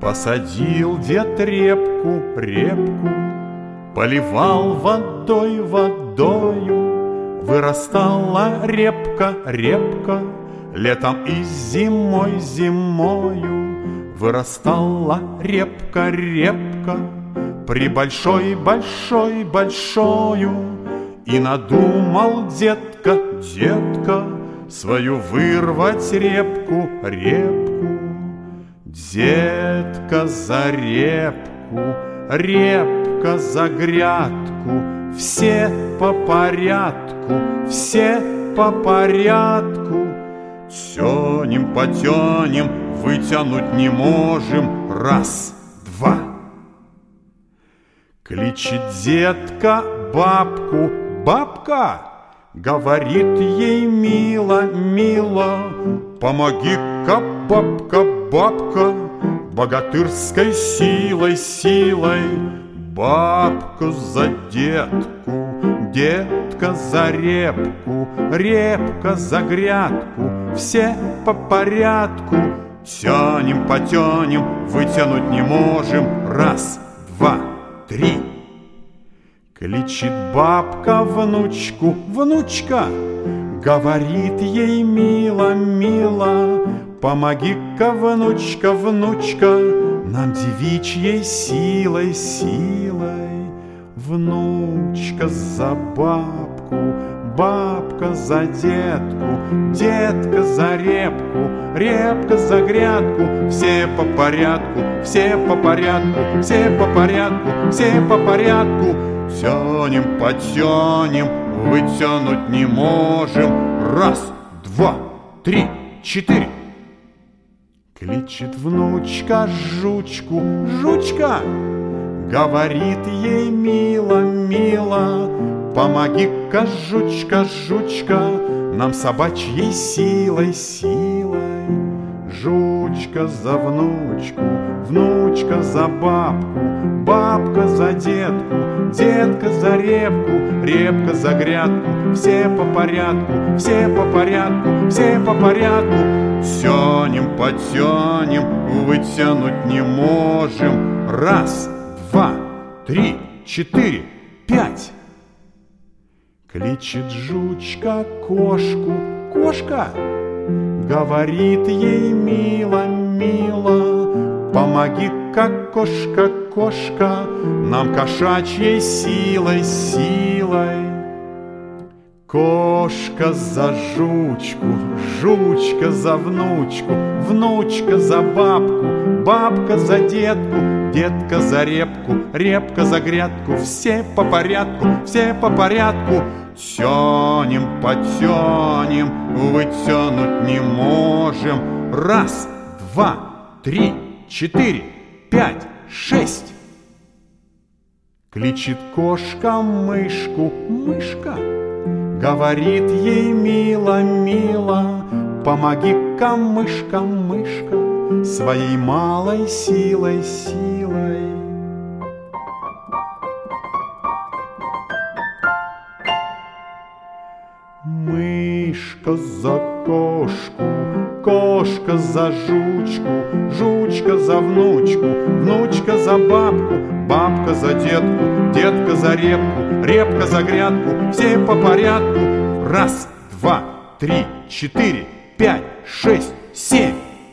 Посадил дед репку, поливал водою, вырастала репка, летом и зимою. Вырастала репка, при большою, и надумал детка, свою вырвать репку. Детка за репку, репка за грядку, все по порядку. Тянем, вытянуть не можем. Раз, два. Кличет детка бабку, бабка, говорит ей мило, помоги-ка, бабка, богатырской силой. Бабка за детку, детка за репку, репка за грядку, все по порядку. Тянем, вытянуть не можем. Раз, два, три. Кличет бабка внучку, внучка, говорит ей мило, помоги-ка, внучка, нам девичьей силой. Внучка за бабку, бабка за детку, детка за репку, репка за грядку, все по порядку. Тянем, вытянуть не можем. Раз, два, три, четыре. Кличет внучка жучку, жучка, говорит ей мило, помоги-ка, жучка, нам собачьей силой. Жучка за внучку, внучка за бабку, бабка за детку, детка за репку, репка за грядку, все по порядку. Тянем, вытянуть не можем. Раз, два, три, четыре, пять. Кличет жучка кошку, кошка, говорит ей мило, помоги-ка, кошка, нам кошачьей силой. Кошка за жучку, жучка за внучку, внучка за бабку, бабка за детку, детка за репку, репка за грядку, все по порядку. Тянем, вытянуть не можем. Раз, два, три, четыре, пять, шесть. Кличет кошка мышку, мышка, говорит ей мило, помоги-ка, мышка, своей малой силой. Мышка за кошку, кошка за жучку, жучка за внучку, внучка за бабку, бабка за детку, детка за репку, репка за грядку, все по порядку. Раз, два, три, четыре, пять, шесть, семь.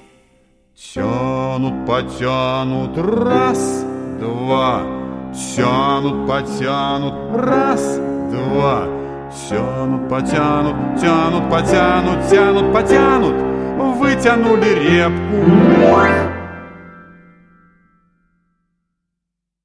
Тянут, раз, два. Тянут, раз, два. Тянут, потянут, вытянули репку.